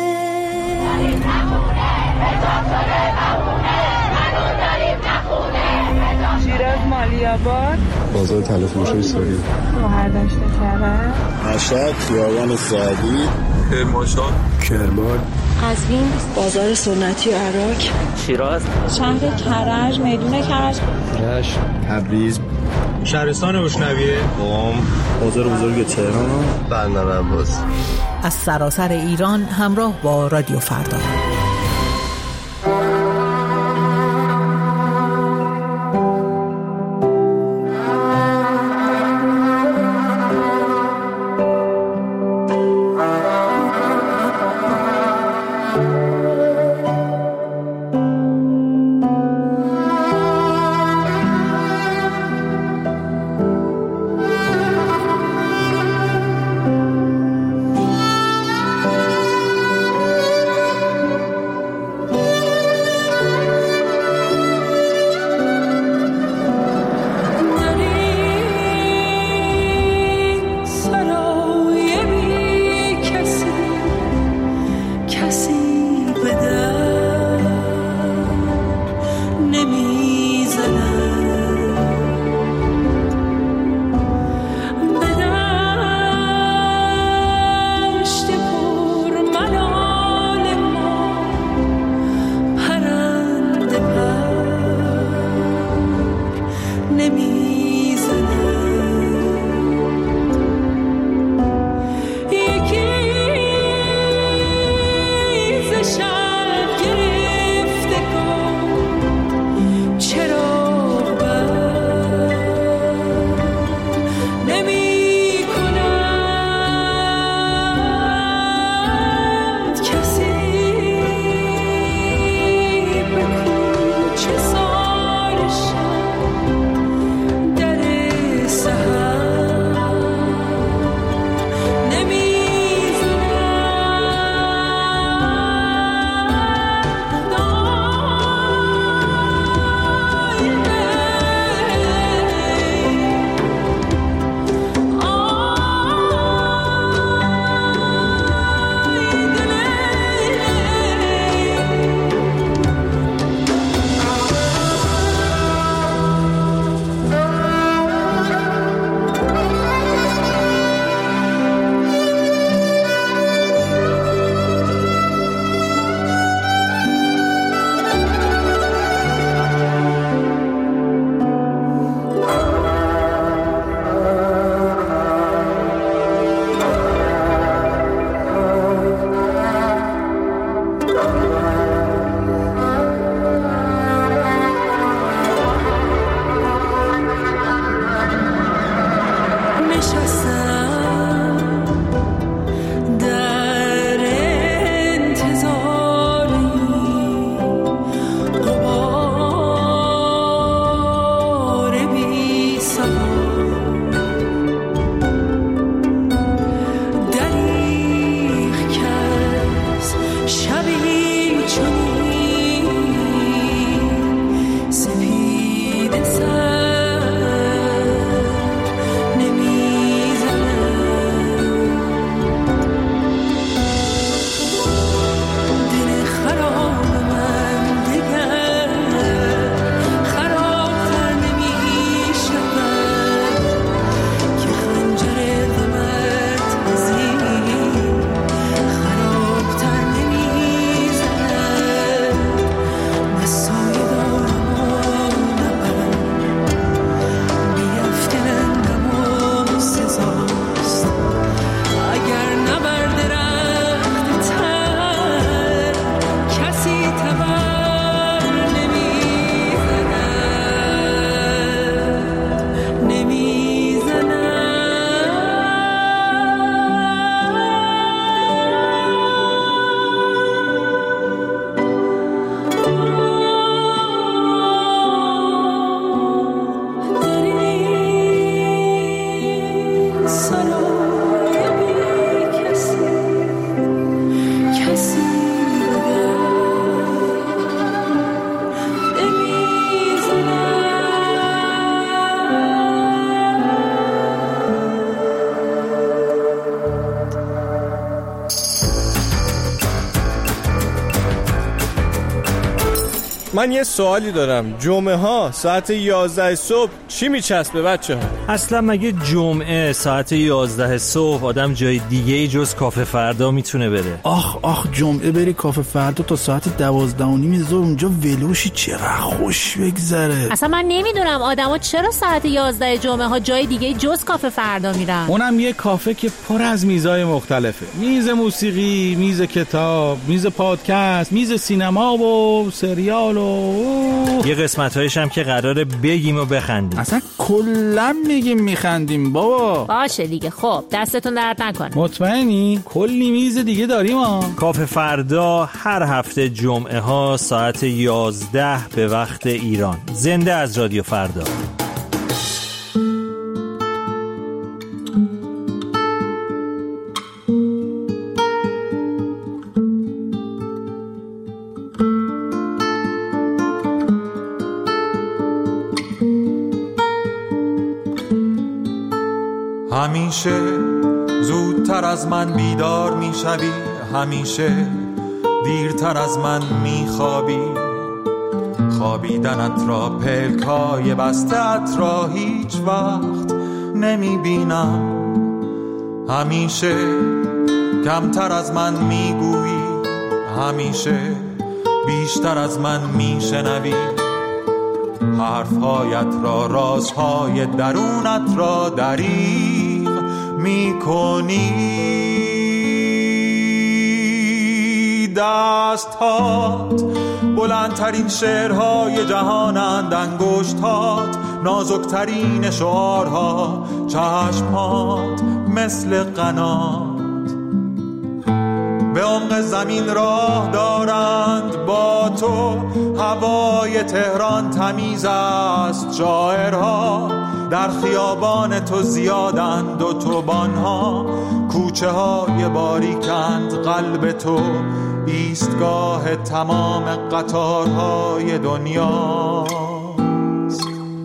شیراز مالیاباد بازار تلفروشی سوری شهرداشت کرد مشهد خیابان سعدی کرمانشاه کرمان قزوین بازار سنتی و عراق شیراز شهر کرج میدون کرج رشت تبریز شهرستان بوشنویه قم بازار بزرگ تهران بندر عباس. از سراسر ایران همراه با رادیو فردا. من یه سوالی دارم. جمعه ها ساعت یازده صبح چی میچسبه بچه ها؟ اصلا مگه جمعه ساعت یازده صبح آدم جای دیگه ای جز کافه فردا میتونه بره؟ آخ آخ جمعه بری کافه فردا تا ساعت دوازده و نیم ظهر اونجا ولوشی چقدر خوش بگذره. اصلا من نمیدونم آدما چرا ساعت یازده جمعه ها جای دیگه جز کافه فردا میرن. اونم یه کافه که پر از میزای مختلفه. میز موسیقی، میز کتاب، میز پادکست، میز سینما و سریال و یه قسمت‌هایش هم که قراره بگیم و بخندیم. اصلا کلا میگیم میخندیم بابا. باشه دیگه. خب دستتون درد نکنه. مطمئنی؟ کلی میز دیگه داریم ها. کافه فردا هر هفته جمعه ها ساعت یازده به وقت ایران. زنده از رادیو فردا. همیشه زودتر از من بیدار میشوی، همیشه دیرتر از من میخوابی، خوابیدنت را پلکای بسته‌ات را هیچ وقت نمیبینم، همیشه کمتر از من میگویی، همیشه بیشتر از من میشنوی، حرفهایت را رازهای درونت را دریغ میکنی، دستهات بلندترین شعرهای جهانند، انگشتات نازکترین شعارها، چشمات مثل قنات به عمق زمین راه دارند، با تو هوای تهران تمیز است، شاعرها در خیابان تو زیادند، و توبانها کوچه های باریکند، قلب تو ایستگاه تمام قطارهای دنیاست.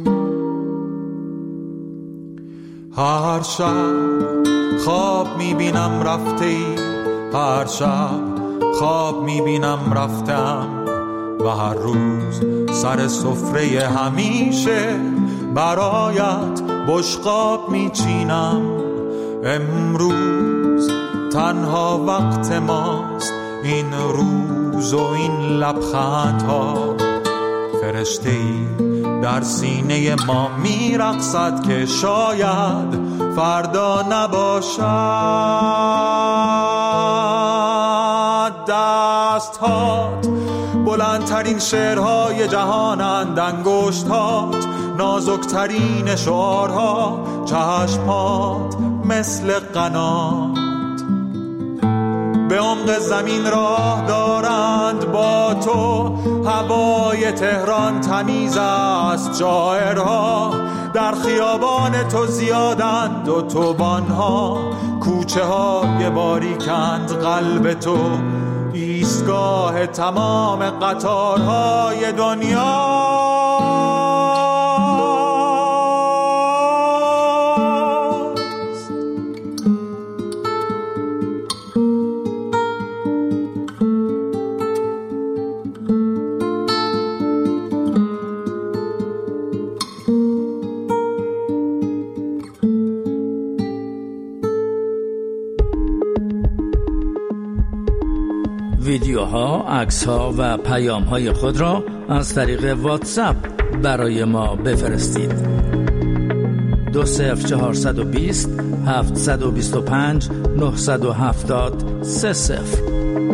هر شب خواب میبینم رفته ای، هر شب خواب میبینم رفتم، و هر روز سر سفره همیشه برایت بشقاب میچینم. امروز تنها وقت ماست، این روز و این لبخندها، فرشته‌ای در سینه ما میرقصد که شاید فردا نباشد. دستهات بلندترین شعرهای جهانند، انگشتات نازکترین شعارها، چشمات مثل قنات به عمق زمین راه دارند، با تو هوای تهران تمیز است، شاعرها در خیابان تو زیادند، و توبانها کوچه های باریکند، قلب تو ایستگاه تمام قطارهای دنیا. ویدیوها، عکس‌ها و پیام‌های خود را از طریق واتساپ برای ما بفرستید. دو صفر چهارصد و بیست هفتصد و بیست و پنج نهصد و هفتاد سه صفر.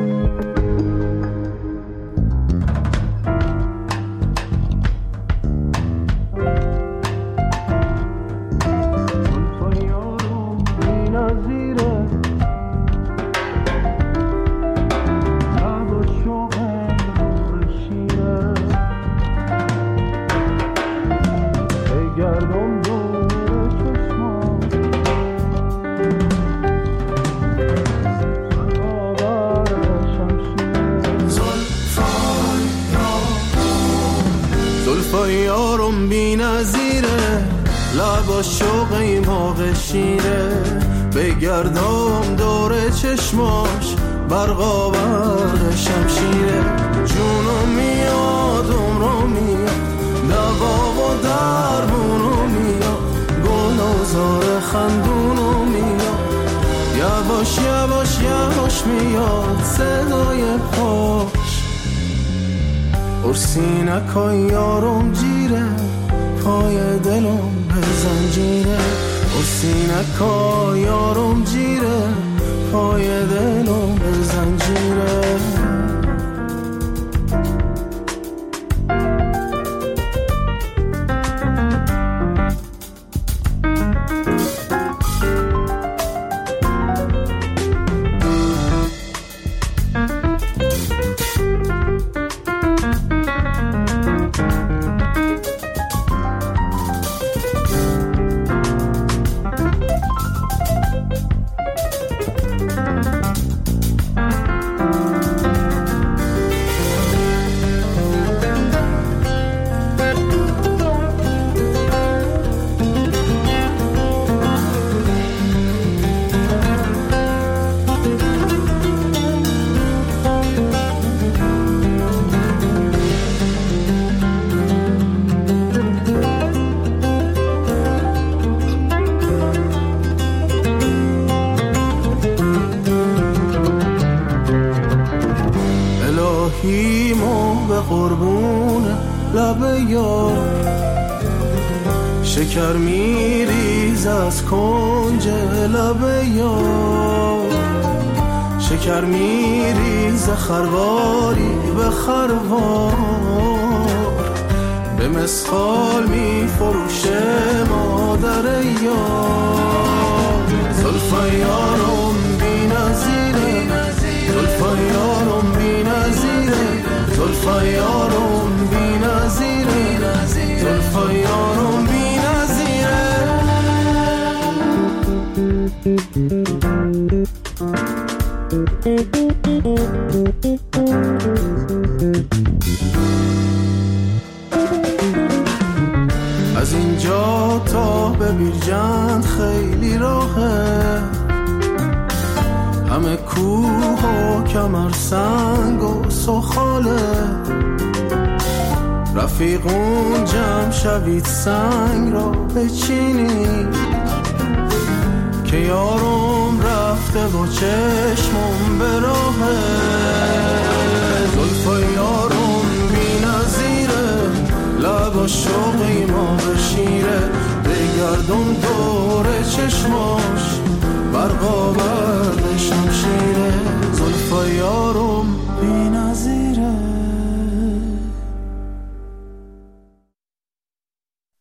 یارم بی نظیره، لبا شوقی موقع شیره، بگردم دور چشماش برقا برق شمشیره، جونم میاد ترسی نکن یارم جیره پای دلم به زنجیره ترسی نکن یارم جیره پای دلم به زنجیره شکر میریز از کنج لب یار شکر میریز خرواری به خروار به مسخال میفروشه مادر یار زلفای یارم بی نظیره زلفای یارم بی نظیره زلفای یارم بی نظیره زلفای یارم بی از اینجا تا به بیرجند خیلی راهه همه کوه و کمر سنگ و سخاله رفیقون جمع شوید سنگ را بچینید که یارم رفته و چشمم به راهه زلفای یارم بی نظیره لب شوقی ما بشیره بگردم دور چشماش برقا بر